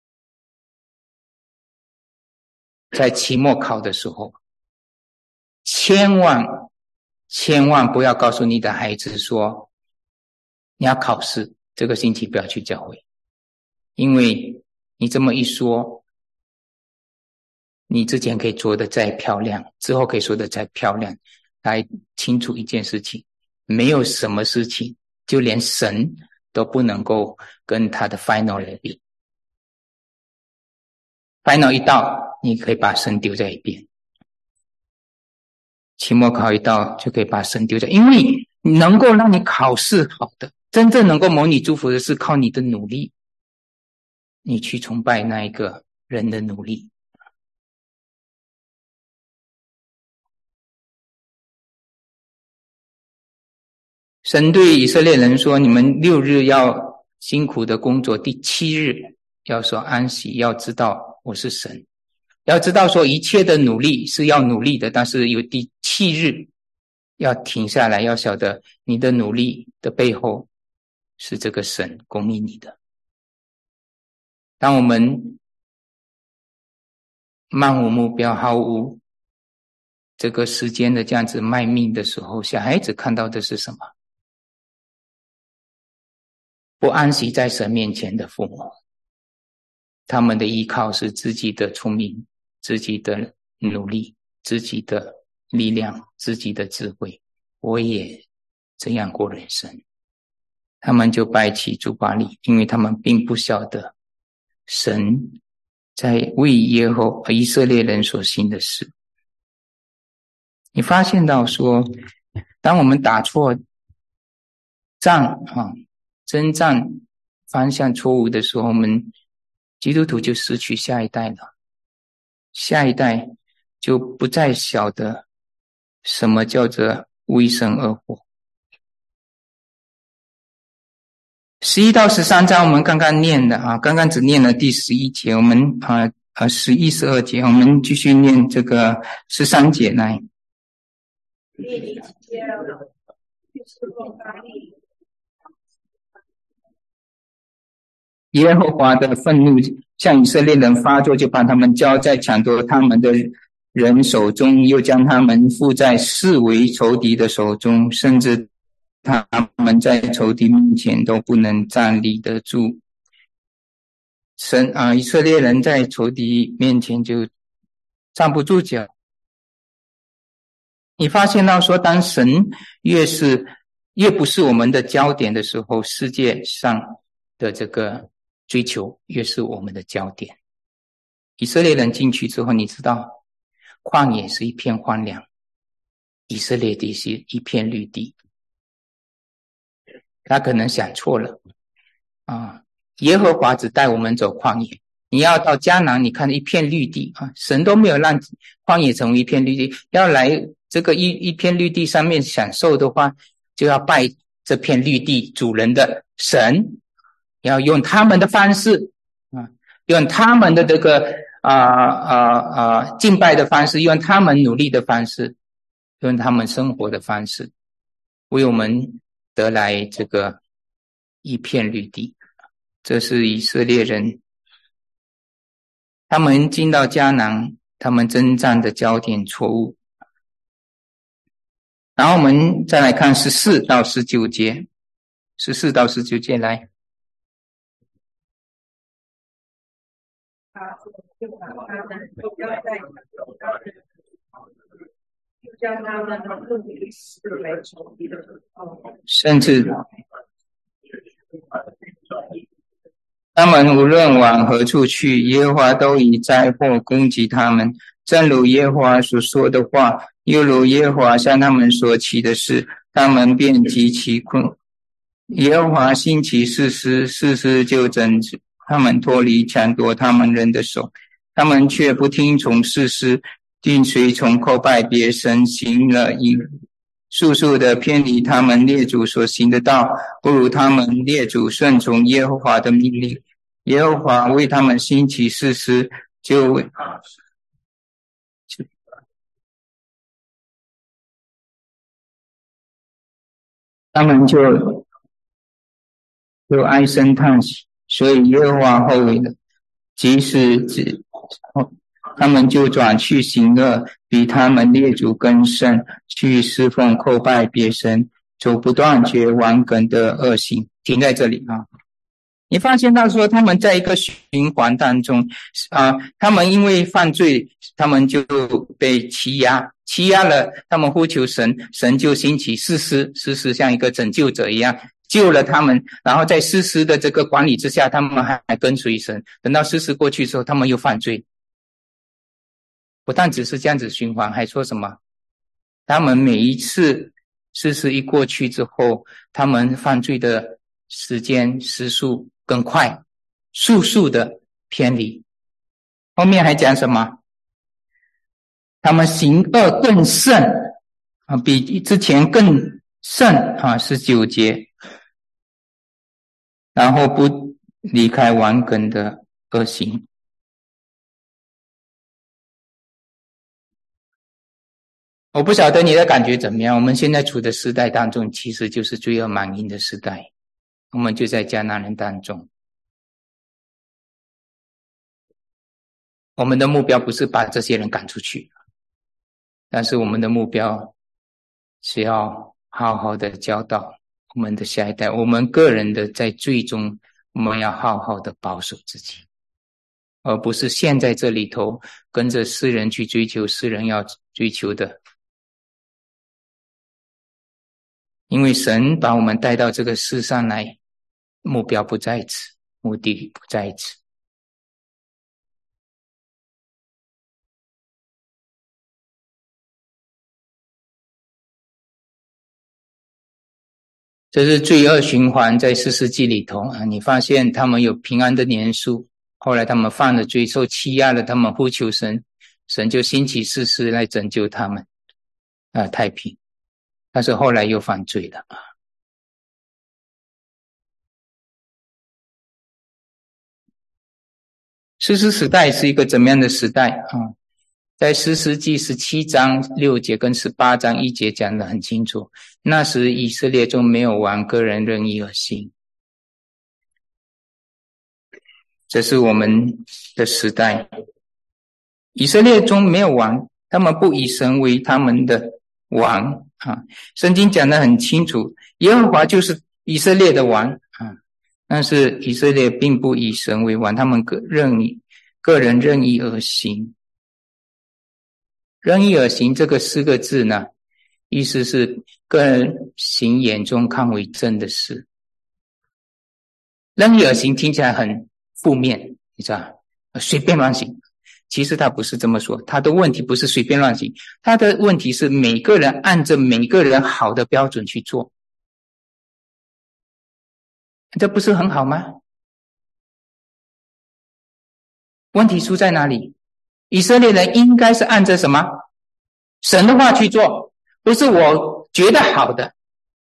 在期末考的时候千万不要告诉你的孩子说你要考试这个星期不要去教会，因为你这么一说，你之前可以做的再漂亮，之后可以说的再漂亮，来清楚一件事情，没有什么事情就连神都不能够跟他的 final 来比。 final 一到你可以把神丢在一边，期末考一到就可以把神丢在，因为能够让你考试好的，真正能够蒙你祝福的是靠你的努力，你去崇拜那一个人的努力。神对以色列人说，你们6日要辛苦的工作，第7日要说安息，要知道我是神，要知道说一切的努力是要努力的，但是有第7日要停下来，要晓得你的努力的背后是这个神供应你的。当我们漫无目标，毫无这个时间的这样子卖命的时候，小孩子看到的是什么？不安息在神面前的父母，他们的依靠是自己的聪明，自己的努力，自己的力量，自己的智慧。我也这样过人生，他们就拜起主巴力，因为他们并不晓得神在为以色列人所行的事。你发现到说，当我们打错仗征战方向错误的时候，我们基督徒就失去下一代了，下一代就不再晓得什么叫做为神而活。11到13章我们刚刚念的啊，刚刚只念了第11节，我们11、12节，我们继续念这个13节来。耶和华的愤怒向以色列人发作，就把他们交在抢夺他们的人手中，又将他们付在四围仇敌的手中，甚至他们在仇敌面前都不能站立得住。以色列人在仇敌面前就站不住脚。你发现到说，当神越不是我们的焦点的时候，世界上的这个追求越是我们的焦点。以色列人进去之后，你知道旷野是一片荒凉，以色列地是一片绿地。他可能想错了啊！耶和华只带我们走旷野，你要到迦南，你看一片绿地啊！神都没有让旷野成为一片绿地，要来这个一片绿地上面享受的话，就要拜这片绿地主人的神，要用他们的方式啊，用他们的这个敬拜的方式，用他们努力的方式，用他们生活的方式，为我们得来这个一片绿地。这是以色列人，他们进到迦南，他们征战的焦点错误。然后我们再来看14到19节，14到19节来。甚至他们无论往何处去，耶和华都以灾祸攻击他们，正如耶和华所说的话，又如耶和华向他们所起的事，他们便极其困。耶和华兴起士师，士师就拯救他们脱离抢夺他们人的手，他们却不听从士师，并随从叩拜别神，行了速速的偏离他们列祖所行的道，不如他们列祖顺从耶和华的命令。耶和华为他们兴起士师，他们就唉声叹息，所以耶和华后悔了，即使他们就转去行恶，比他们列祖更甚，去侍奉叩拜别神，走不断绝顽梗的恶行。停在这里啊！你发现到说他们在一个循环当中他们因为犯罪，他们就被欺压了，他们呼求神，神就兴起士师像一个拯救者一样救了他们，然后在士师的这个管理之下，他们还跟随神。等到士师过去之后，他们又犯罪。不但只是这样子循环，还说什么？他们每一次士师一过去之后，他们犯罪的时间时速更快，速速的偏离。后面还讲什么？他们行恶更甚比之前更甚19节。然后不离开顽梗的恶行。我不晓得你的感觉怎么样，我们现在处的时代当中，其实就是罪恶满盈的时代，我们就在迦南人当中。我们的目标不是把这些人赶出去，但是我们的目标是要好好的教导我们的下一代，我们个人的在最终我们要好好的保守自己，而不是陷在这里头跟着世人去追求世人要追求的。因为神把我们带到这个世上来，目标不在此，目的不在此。这是罪恶循环，在4世纪里头你发现他们有平安的年数，后来他们犯了罪，受欺压了，他们呼求神，神就兴起士师来拯救他们。 太平，但是后来又犯罪了啊。士师时代是一个怎么样的时代啊？在士师记17章6节跟18章1节讲得很清楚，那时以色列中没有王，个人任意而行。这是我们的时代，以色列中没有王，他们不以神为他们的王啊。圣经讲得很清楚，耶和华就是以色列的王啊。但是以色列并不以神为王，他们个人任意而行。任意而行这个4个字呢，意思是个人行眼中看为正的事。任意而行听起来很负面，你知道，随便乱行。其实他不是这么说，他的问题不是随便乱行，他的问题是每个人按着每个人好的标准去做，这不是很好吗？问题出在哪里？以色列人应该是按着什么？神的话去做，不是我觉得好的。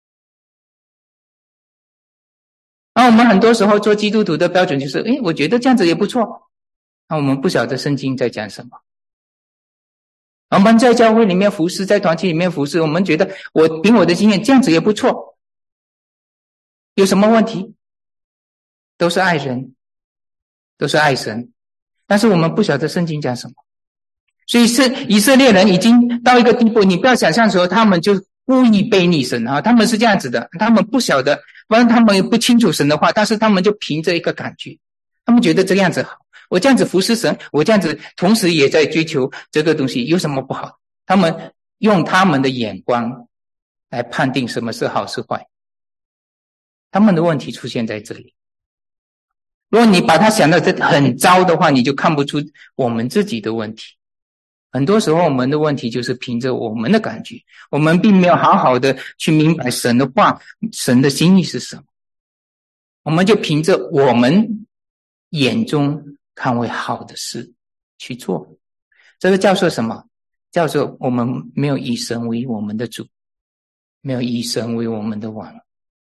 我们很多时候做基督徒的标准就是我觉得这样子也不错。我们不晓得圣经在讲什么。我们在教会里面服侍，在团体里面服侍，我们觉得凭我的经验这样子也不错，有什么问题？都是爱人，都是爱神，但是我们不晓得圣经讲什么。所以以色列人已经到一个地步，你不要想象说他们就故意背逆神啊，他们是这样子的，他们不晓得，不然他们也不清楚神的话，但是他们就凭着一个感觉，他们觉得这个样子好，我这样子服侍神，我这样子同时也在追求这个东西，有什么不好？他们用他们的眼光来判定什么是好是坏，他们的问题出现在这里。如果你把它想得很糟的话，你就看不出我们自己的问题。很多时候我们的问题就是凭着我们的感觉，我们并没有好好的去明白神的话，神的心意是什么，我们就凭着我们眼中看为好的事去做。这个叫做什么？叫做我们没有以神为我们的主，没有以神为我们的王。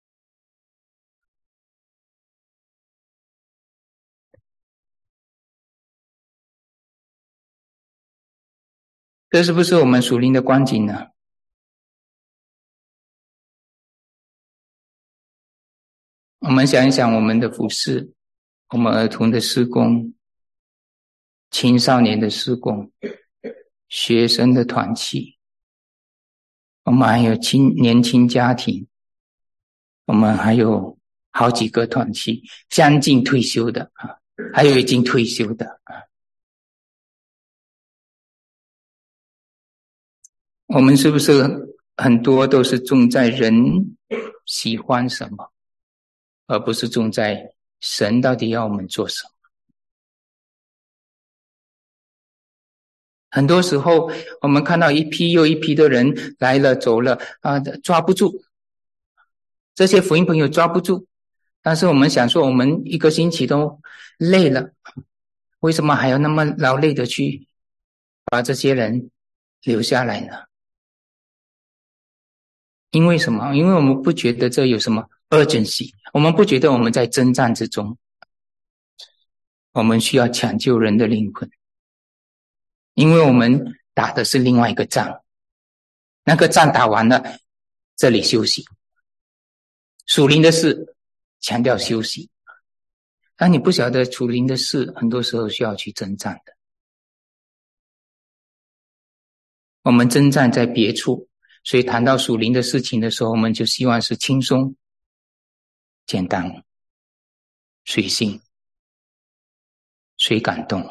这是不是我们属灵的光景呢？我们想一想我们的服事，我们儿童的事工，青少年的事工，学生的团契，我们还有年轻家庭，我们还有好几个团契，将近退休的还有已经退休的我们是不是很多都是重在人喜欢什么，而不是重在神到底要我们做什么？很多时候我们看到一批又一批的人来了走了抓不住，这些福音朋友抓不住，但是我们想说我们一个星期都累了，为什么还要那么劳累的去把这些人留下来呢？因为什么？因为我们不觉得这有什么 urgency， 我们不觉得我们在征战之中，我们需要抢救人的灵魂，因为我们打的是另外一个仗，那个仗打完了，这里休息。属灵的事强调休息，但你不晓得属灵的事很多时候需要去征战的。我们征战在别处，所以谈到属灵的事情的时候，我们就希望是轻松、简单、随性、随感动。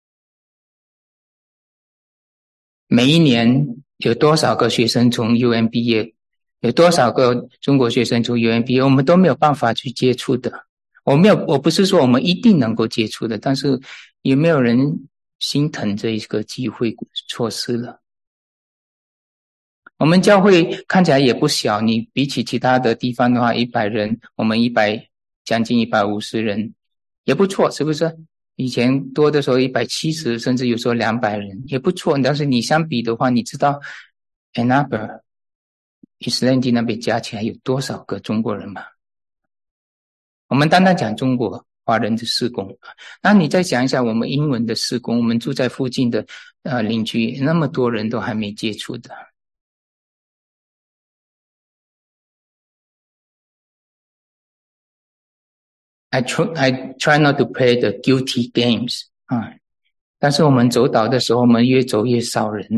每一年有多少个学生从 UM 毕业，有多少个中国学生从 UM 毕业，我们都没有办法去接触的。我不是说我们一定能够接触的，但是有没有人心疼这一个机会错失了？我们教会看起来也不小，你比起其他的地方的话，100人，我们将近150人，也不错，是不是？以前多的时候170，甚至有时候200人，也不错。但是你相比的话，你知道 Ann Arbor、Islandi 那边加起来有多少个中国人嘛？我们单单讲中国华人的事工，那你再想一下，我们英文的事工，我们住在附近的邻居，那么多人都还没接触的。I try not to play the guilty games 但是我们走岛的时候，我们越走越少人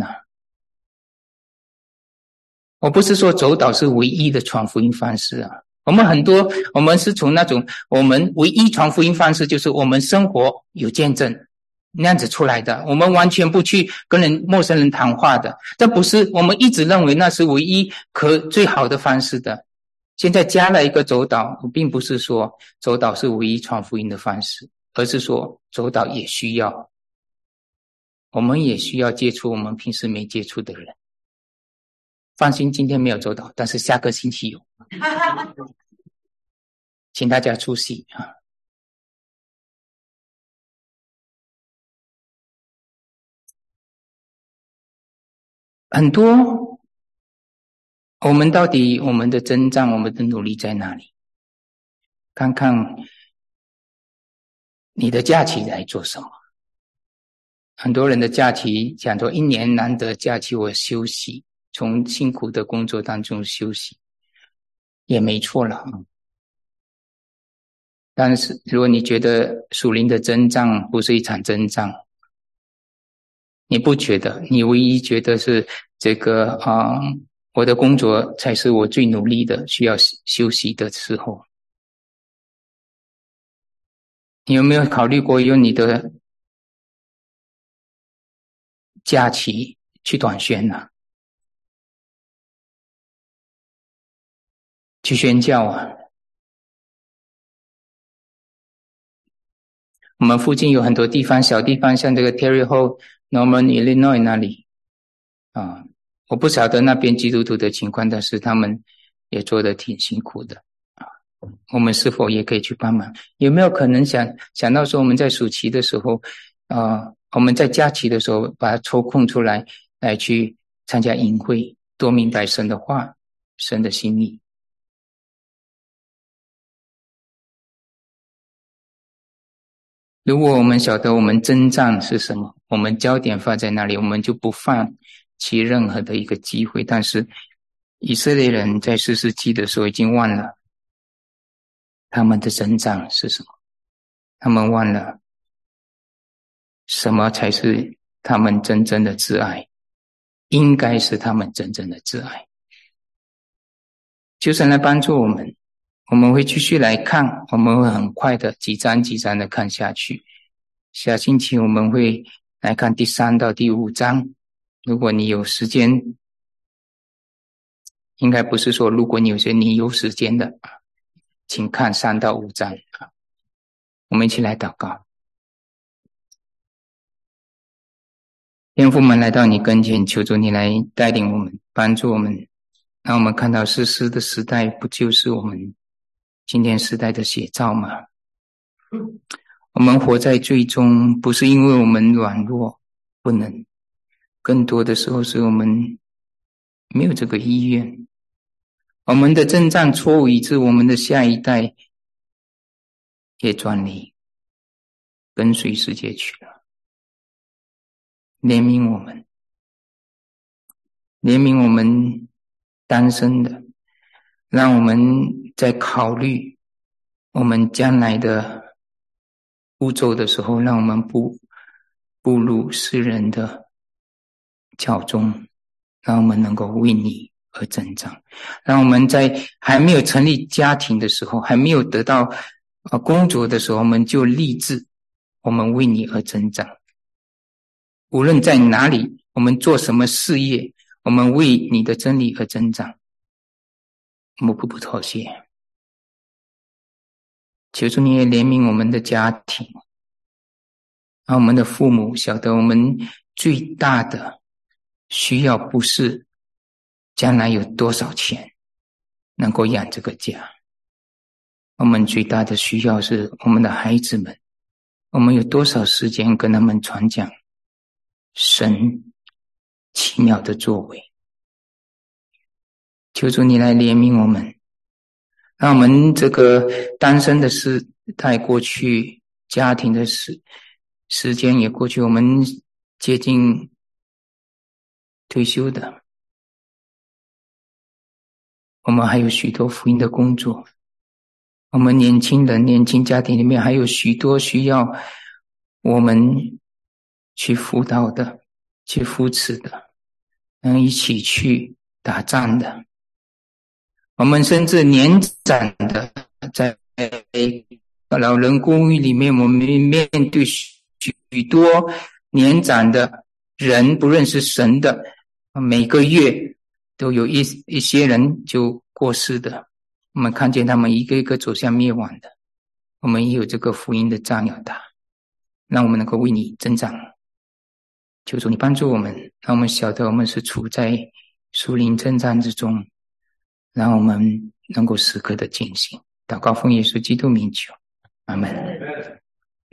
我不是说走岛是唯一的传福音方式我们是从那种我们唯一传福音方式就是我们生活有见证那样子出来的，我们完全不去跟陌生人谈话的，这不是我们一直认为那是唯一最好的方式的。现在加了一个走岛，并不是说走岛是唯一传福音的方式，而是说走岛也需要，我们也需要接触我们平时没接触的人。放心，今天没有走岛，但是下个星期有，请大家出席很多，我们到底我们的征战，我们的努力在哪里？看看你的假期来做什么？很多人的假期讲说1年难得假期，我休息，从辛苦的工作当中休息，也没错了。但是如果你觉得属灵的征战不是一场征战，你不觉得，你唯一觉得是这个我的工作才是我最努力的需要休息的时候，你有没有考虑过用你的假期去短宣呢？去宣教我们附近有很多地方，小地方，像这个 Terre Haute、Norman Illinois 那里我不晓得那边基督徒的情况，但是他们也做得挺辛苦的我们是否也可以去帮忙？有没有可能想到说我们在暑期的时候我们在假期的时候把它抽空出来去参加营会，多明白神的话，神的心意。如果我们晓得我们征战是什么，我们焦点放在那里，我们就不放弃任何的一个机会。但是以色列人在4世纪的时候已经忘了他们的征战是什么，他们忘了什么才是他们真正的挚爱，应该是他们真正的挚爱。求神来帮助我们，我们会继续来看，我们会很快的几章几章的看下去。下星期我们会来看第3到第5章。如果你有时间，应该不是说如果你有时间的，请看3到5章。我们一起来祷告。天父们来到你跟前，求主你来带领我们，帮助我们，让我们看到士师的时代不就是我们今天时代的写照吗？我们活在罪中，不是因为我们软弱不能，更多的时候是我们没有这个意愿。我们的征战错误，以致我们的下一代也转离，跟随世界去了。怜悯我们，怜悯我们单身的，让我们在考虑我们将来的步骤的时候，让我们步入世人的脚中，让我们能够为你而增长，让我们在还没有成立家庭的时候，还没有得到工作的时候，我们就立志我们为你而增长。无论在哪里，我们做什么事业，我们为你的真理而增长，我们不妥协。求主你也怜悯我们的家庭，让我们的父母晓得我们最大的需要不是将来有多少钱能够养这个家，我们最大的需要是我们的孩子们，我们有多少时间跟他们传讲神奇妙的作为。 求主你来怜悯我们，让我们这个单身的时代过去，家庭的时间也过去，我们接近退休的，我们还有许多福音的工作，我们年轻家庭里面还有许多需要我们去辅导的，去扶持的，能一起去打仗的，我们甚至年长的，在老人公寓里面，我们面对许多年长的人，不认识神的，每个月都有一些人就过世的，我们看见他们一个一个走向灭亡的，我们也有这个福音的仗要打，让我们能够为你增长。求主你帮助我们，让我们晓得我们是处在属灵征战之中，让我们能够时刻的警醒。祷告奉耶稣基督名求，阿们。